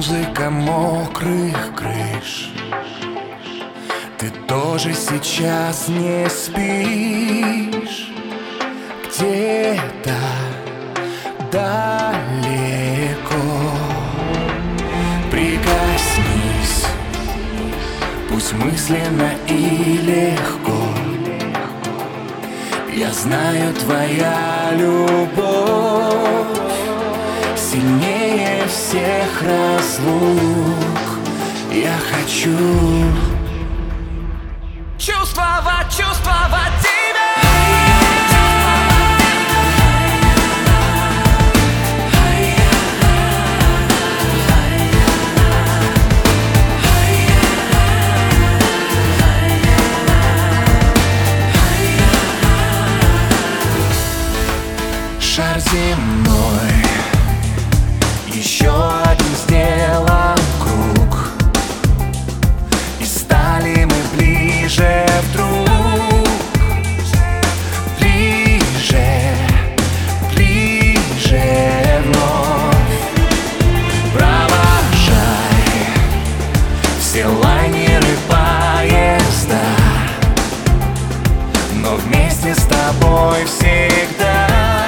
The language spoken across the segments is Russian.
музыка мокрых крыш. Ты тоже сейчас не спишь. Где-то далеко прикоснись, пусть мысленно и легко. Я знаю, твоя любовь сильнее всех разлук. Я хочу чувствовать тебя. Шар земной еще один сделал круг, и стали мы ближе вдруг. Ближе, ближе вновь. Провожай все лайнеры, поезда, но вместе с тобой всегда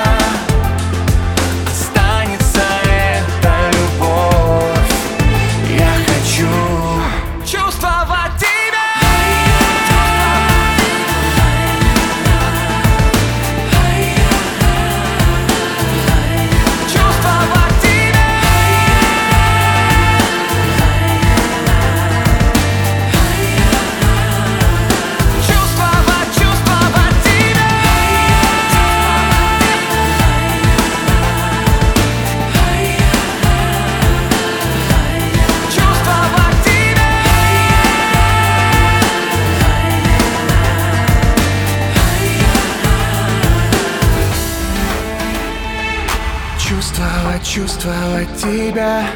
чувствовать тебя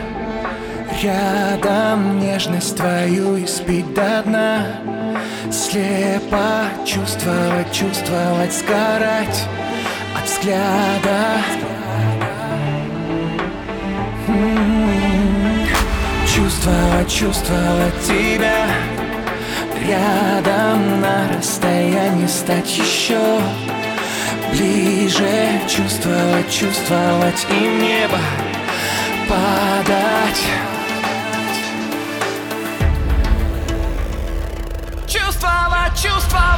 рядом, нежность твою испить до дна. Слепо чувствовать, сгорать от взгляда. Чувствовать тебя рядом, на расстоянии стать еще ближе. Чувствовать и в небо падать. Чувствовать